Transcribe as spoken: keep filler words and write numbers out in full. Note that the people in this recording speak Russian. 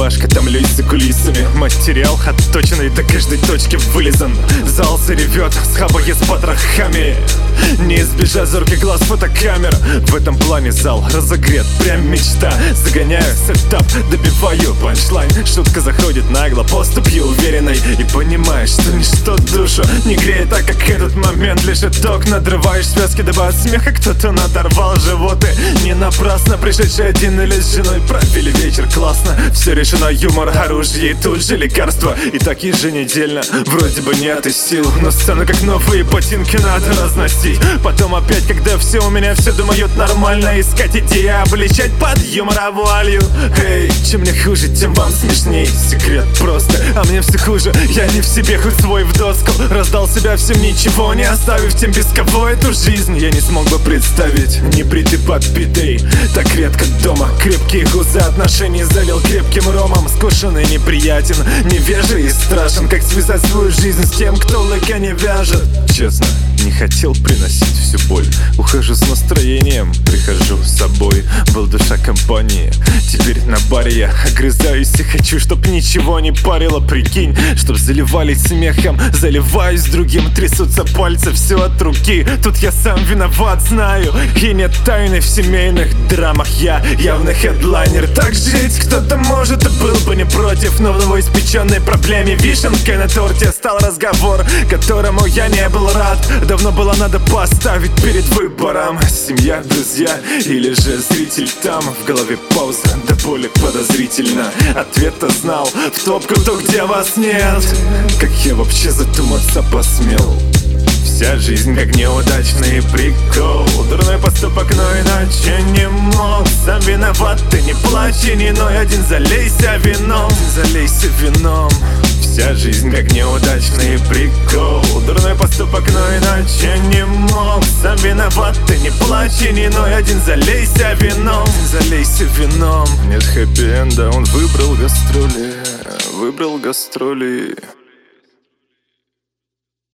рубашка, томлюсь за кулисами. Материал отточенный, до каждой точки вылизан. Зал заревет, схабая с потрохами. Не избежать зорких глаз фотокамер. В этом плане зал разогрет, прям мечта. Загоняю сетап, добиваю панчлайн. Шутка заходит нагло, поступью уверенной. И понимаешь, что ничто душу не греет так, как этот момент. Лишь итог, надрываешь связки, дабы от смеха кто-то надорвал животы. Не напрасно пришедший один или с женой провели вечер классно. Все решено, юмор, оружие и тут же лекарства. И так еженедельно, вроде бы нет и сил, но сцену как новые ботинки надо разносить. Потом опять, когда все у меня все думают нормально, искать идеи, обличать под юмора вуалью. Эй, чем мне хуже, тем вам смешней. Секрет просто, а мне все хуже. Я не в себе, хоть свой в доску. Раздал себя всем, ничего не оставив тем, без кого эту жизнь я не смог бы представить. Не бритый, подпитый, так редко дома. Крепкие гузы отношений залил крепким ромом. Скушенный, неприятен, невежий и страшен. Как связать свою жизнь с тем, кто лыка не вяжет? Честно, не хотел приносить всю боль. Ухожу с настроением, прихожу с собой. Был душа компании, теперь на баре я огрызаюсь и хочу, чтоб ничего не парило. Прикинь, чтоб заливались смехом, заливаюсь другим. Трясутся пальцы, все от руки. Тут я сам виноват, знаю. И нет тайны в семейных драмах. Я явный хедлайнер. Так жить кто-то может и был бы не против. Но в новоиспеченной проблеме вишенкой на торте стал разговор, которому я не был рад. Давно было надо поставить перед выбором: семья, друзья или же зритель. Там в голове пауза, до боли подозрительно. Ответа знал, в топку то, где вас нет. Как я вообще задуматься посмел? Вся жизнь как неудачный прикол. Дурной поступок, но иначе не мог. Сам виноват, ты не плачь и не ной. Один залейся вином, залейся вином. Вся жизнь как неудачный прикол. Дурной поступок, но иначе не мог. Сам виноват, ты не плачь и не ной. Один залейся вином, залейся вином. Нет хэппи-энда, он выбрал гастроли, выбрал гастроли.